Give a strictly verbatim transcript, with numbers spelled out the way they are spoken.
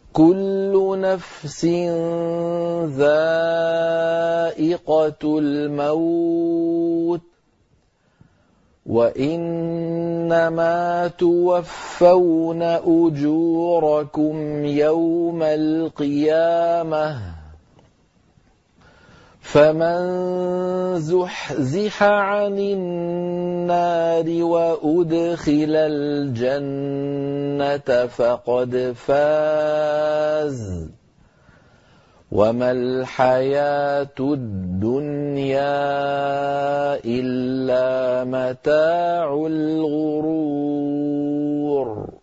كل نفس ذائقة الموت وإنما توفون أجوركم يوم القيامة فمن زحزح عن النار وأدخل الجنة فقد فاز وما الحياة الدنيا إلا متاع الغرور.